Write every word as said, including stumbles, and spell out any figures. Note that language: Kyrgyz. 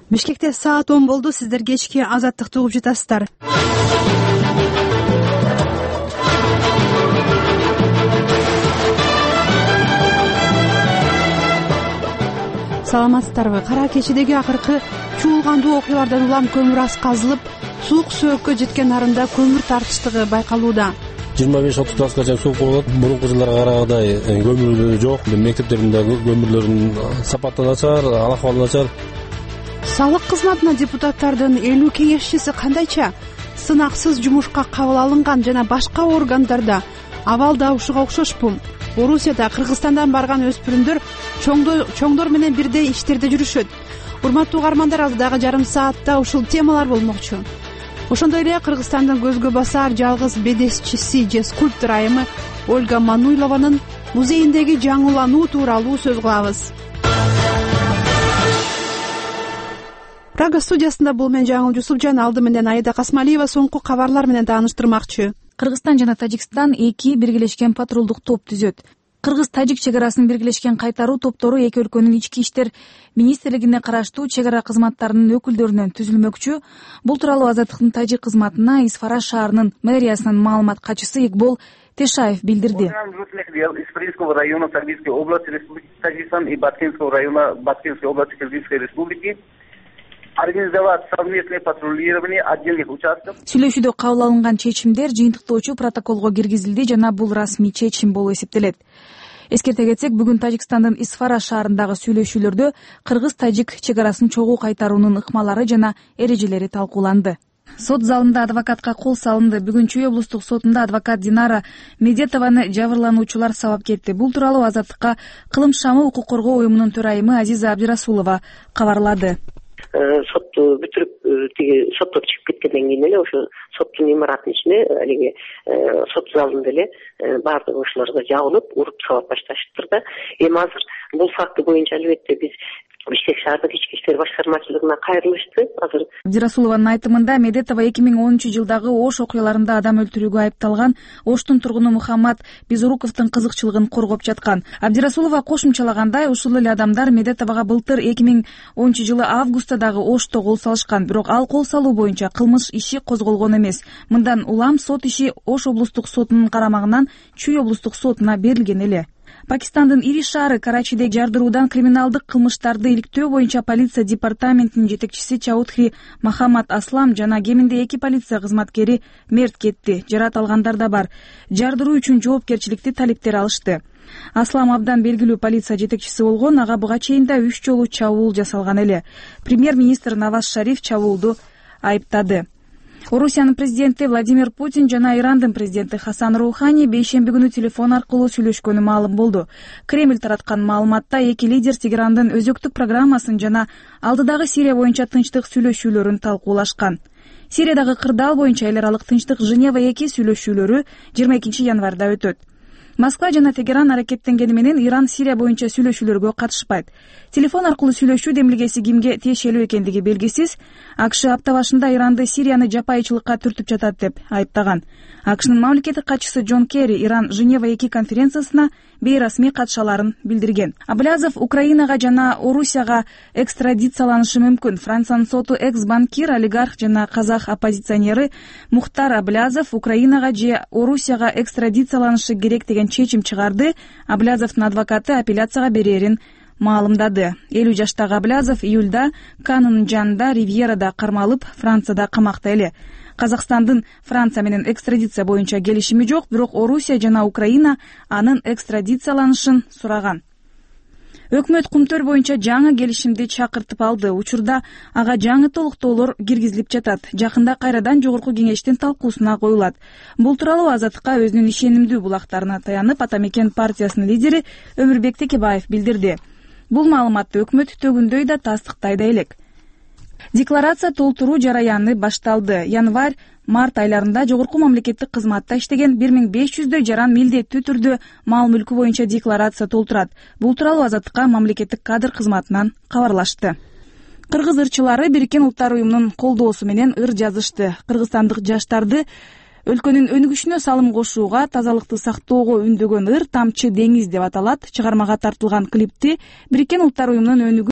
Бишкекте саат он болду. Сиздер кечки Азаттыкты угуп жатасыздар. Саламатсыздарбы? Кара кечедеги акыркы чуулгандуу окуялардан улам көмүр аз казылып, суук сөөккө жеткен нарында көмүр тартыштыгы байкалууда. жыйырма беш отуз градуска чейин суук болот. Мурунку жылдарга карагандай көмүр жок. Мектептердин көмүрлөрүнүн сапаты начар, ахвалы начар. Салык кызматына депутаттардын элүү кеңешчиси кандайча? Сынаксыз жумушка кабыл алынган жана башка органдарда абал да ушуга окшошпу? Орусияда, Кыргызстандан барган өспүрүмдөр чоңдор менен бирдей иштерде жүрүшөт. Урматтуу угармандар, алдыдагы жарым саатта ушул темалар болмокчу. Ошондой эле Кыргызстандын көзгө басар жалгыз бедесчиси же скульптор айымы Ольга Мануйлованын музейиндеги жаңылануу тууралуу сөз кылабыз. Прага студиясында бул мен Жаңыл Жусупжан, алды менен Аида Касмалиева соңку кабарлар менен тааныштырмакчы. Кыргызстан жана Тажикстан эки биргелешкен патрулдук топ түзөт. Кыргыз-Тажик чек арасын биргелешкен кайтаруу топтору эки өлкөнүн ички иштер министрлигине караштуу чек ара кызматтарынын өкүлдөрүнөн түзүлмөкчү. Бул тууралуу Азаттыктын Тажик кызматына Исфара шаарынын мэриясынын маалымат катчысы Игбол Тешаев билдирди. Из Принского района Тагильской области Республики Таджикистан и Баткенского района Баткенской области Кыргызской Республики организовать совместное патрулирование отдельных участков. Сүйлөшүүдө кабыл алынган чечимдер жыйынтыктоочу протоколго киргизилди жана бул расмий чечим болуп эсептелет. Эскерте кетсек, бүгүн Тажикстандын Исфара шаарындагы сүйлөшүүлөрдө Кыргыз-Тажик чек арасын чогуу кайтаруунун ыкмалары жана эрежелери талкууланды. Сот залында адвокатка кол салынды. Бүгүн Чүй облустук сотунда адвокат Динара Медетованы жабырлануучулар сабап кетти. Бул тууралуу Азаттыкка Кылым шамы укук коргоо уюмунун төрайымы Азиза Абдирасулова кабарлады. Сотту бүтүрүп тиги соттон чыгып кеткенден кийин эле ошо соттун имаратынын ичине алиги сот залында эле баардык ошолорго жабылып уруп сабап башташыптыр да. Эми азыр бул факты боюнча албетте биз Бишкек шаардык ички иштер башкармачылыгына кайрылышты. Азыр Абдирасулованын айтымында Медетова эки миң онунчу жылдагы Ош окуяларында адам өлтүрүүгө айыпталган Оштун тургуну Мухаммад Безуруковдун кызыкчылыгын коргоп жаткан. Абдирасулова кошумчалагандай, ушул эле адамдар Медетовага былтыр эки миң онунчу жылы августта дагы Ошто кол салышкан, бирок ал кол салуу боюнча кылмыш иши козголгон эмес. Мындан улам сот иши Ош облустук сотунун карамагынан Чүй облустук сотуна берилген эле. Пакистандын ири шаары Карачиде жардыруудан криминалдык кылмыштарды иликтөө боюнча полиция департаментинин жетекчиси Чаудхри Махамад Аслам жана кеминде эки полиция кызматкери мерт кетти. Жарат алгандар да бар. Жардыруу үчүн жоопкерчиликти талептер алышты. Аслам абдан белгилүү полиция жетекчиси болгон, ага буга чейин да үч жолу чабуул жасалган эле. Премьер-министр Наваз Шариф чабуулду айыптады. Орусиянын президенти Владимир Путин жана Ирандын президенти Хасан Роухани бейшемби күнү телефон аркылуу сүйлөшкөнү маалым болду. Кремль тараткан маалыматта эки лидер Тегерандын өзөктүк программасын жана алдыдагы Сирия боюнча тынчтык сүйлөшүүлөрүн талкуулашкан. Сириядагы кырдаал боюнча эл аралык тынчтык Женева эки сүйлөшүүлөрү жыйырма экинчи январда өтөт. Москва жана Тегеран аракеттенгени менен Иран Сирия боюнча сүйлөшүүлөргө катышпайт. Телефон аркылуу сүйлөшүү демилгеси кимге тиешелүү экендиги белгисиз. АКШ апта башында Иранды Сирияны жапайычылыкка түртүп жатат деп айыптаган. АКШнын мамлекеттик катчысы Джон Керри Иран Женева эки конференциясына бейрасмий катышаларын билдирген. Аблязов Украинага жана Орусияга экстрадицияланышы мүмкүн. Франциянын соту экс-банкир, олигарх жана казак оппозиционери Мухтар Аблязов Украинага же Орусияга экстрадицияланышы керек деген чечим чыгарды. Аблязовдун адвокаты апелляцияга берерин маалымдады. элүү жаштагы Аблязов июлда Каннын жанында Ривьерада кармалып, Францияда камакта эле. Казакстандын Франция менен экстрадиция боюнча келишими жок, бирок Орусия жана Украина анын экстрадицияланышын сураган. Өкмөт кумтөр боюнча жаңы келишимди чакыртып алды. Учурда ага жаңы толуктоолор киргизилип жатат. Жакында кайрадан жогорку кеңештин талкуусуна коюлат. Бул тууралуу Азаттыкка өзүнүн ишенимдүү булактарына таянып Атамекен партиясынын лидери Өмүрбек Текебаев билдирди. Бул маалыматты өкмөт төгүндөй да тастыктай да элек. Декларация толтуруу жараяны башталды. Январь, март айларында жогорку мамлекеттик кызматта иштеген бир миң беш жүздөй жаран милдеттүү түрдө мал мүлкү боюнча декларация толтурат. Бул тууралуу Азаттыкка мамлекеттик кадр кызматынан кабарлашты. Кыргыз ырчылары Бириккен Улуттар уюмунун колдоосу менен ыр жазышты. Кыргызстандык жаштарды өлкөнүн өнүгүшүнө салым кошууга, тазалыкты сактоого үндөгөн ыр «Тамчы деңиз» деп аталат. Чыгармага тартылган клипти Бириккен Улуттар уюмунун өнүгүү